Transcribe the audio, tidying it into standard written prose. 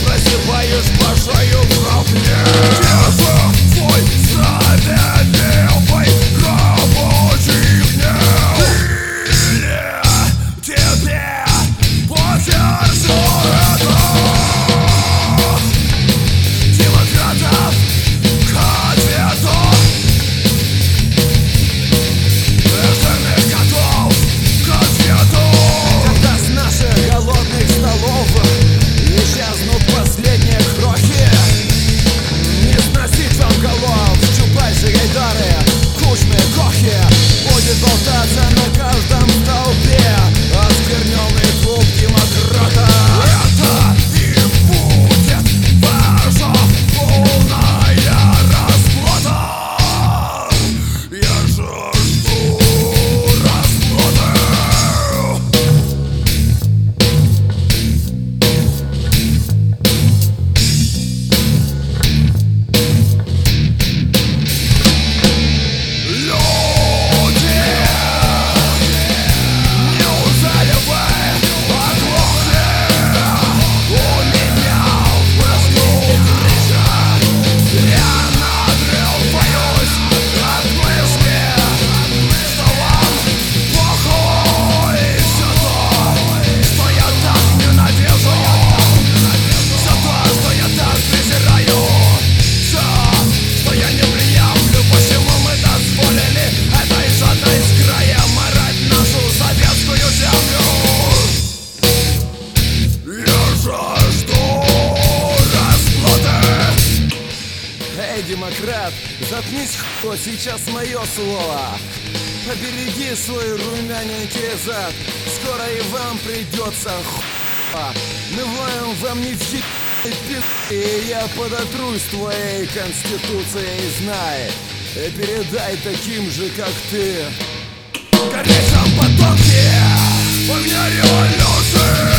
прозеваешь по шею в говне. Свой справедливый рабочий гнев. Или тебе по сердцу это демократов к ответу. Экстренных котов к ответу. Когда с наших голодных столов исчезнут последние крохи, не сносить вам голов Чубайсы, Гайдары, Кучмы, Кохи. Будет болтаться на каждом столбе оскверненный клуб демократа. Это и будет ваша полная расплата. Я жажду расплаты. Демократ, заткнись, хоть сейчас мое слово. Побереги свой румяненький зад, скоро и вам придется хуа. Мы воем вам не в и я подотрусь твоей конституцией, знай. И передай таким же, как ты, в горячем потоке огня революции.